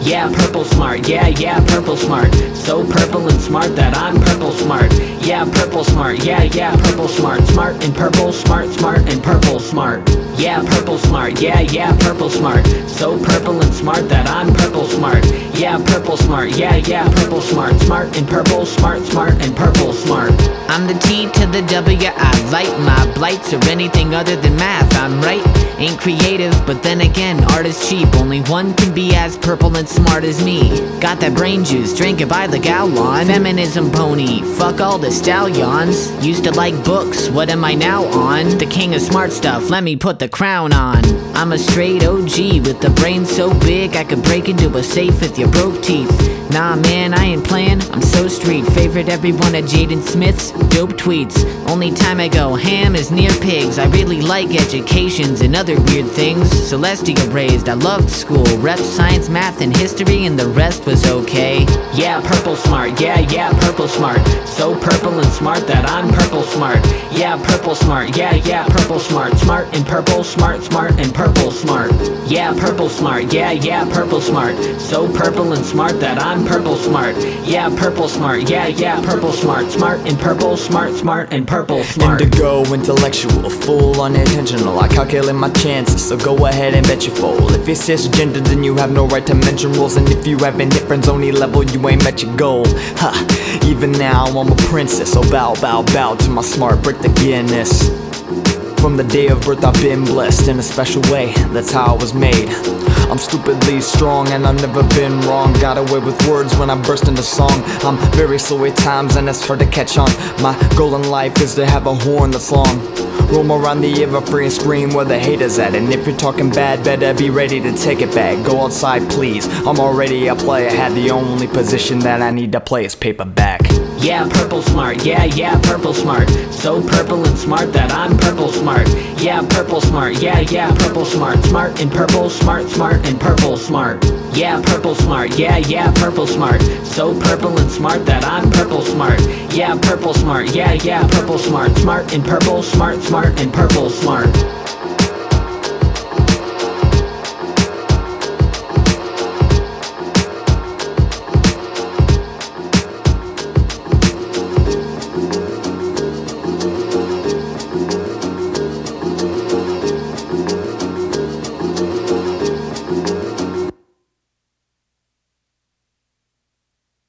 Yeah, purple smart, yeah, purple smart. So purple and smart that I'm purple smart. Yeah, purple smart, yeah, purple smart. Smart and purple, smart and purple smart. Yeah, purple smart, yeah, purple smart. So purple and smart that I'm purple smart. Yeah, purple smart, yeah, purple smart. Smart and purple, smart and purple smart. I'm the T to the W, I light my blights or anything other than math, I'm right. Ain't creative, but then again, art is cheap. Only one can be as purple and smart as me. Got that brain juice, drink it by the gallon. Feminism pony, fuck all the stallions. Used to like books, what am I now on? The king of smart stuff, let me put the crown on. I'm a straight OG with the brain so big I could break into a safe with your broke teeth. Nah man, I ain't playing, I'm so street. Favorite every one of Jaden Smith's dope tweets. Only time I go ham is near pigs. I really like educations and other weird things. Celestia raised, I loved school. Rep science, math, and history, and the rest was okay. Yeah, purple smart, yeah, purple smart. So purple and smart that I'm purple smart. Yeah, purple smart, yeah, purple smart. Smart and purple, smart and purple smart. Yeah, purple smart, yeah, purple smart. So purple and smart that I'm purple smart. Yeah, purple smart, yeah, purple smart. Smart and purple, smart and purple smart. Indigo, intellectual, full unintentional. I calculate my chances, so go ahead and bet you fold. If you're cisgender, then you have no right to mention rules. And if you haven't hit friends only level, you ain't met your goal. Ha, even now I'm a princess, so bow to my smart, break the Guinness. From the day of birth I've been blessed in a special way, that's how I was made. I'm stupidly strong and I've never been wrong. Got away with words when I burst into song. I'm very slow at times and it's hard to catch on. My goal in life is to have a horn that's long. Roam around the ever free and scream where the haters at. And if you're talking bad, better be ready to take it back. Go outside please, I'm already a player. Had the only position that I need to play is paperback. Yeah, purple smart, yeah, purple smart. So purple and smart that I'm purple smart. Yeah, purple smart, yeah, purple smart. Smart and purple, smart and purple smart. Yeah, purple smart, yeah, purple smart. So purple and smart that I'm purple smart. Yeah, purple smart, yeah, purple smart. Smart and purple, smart and purple smart.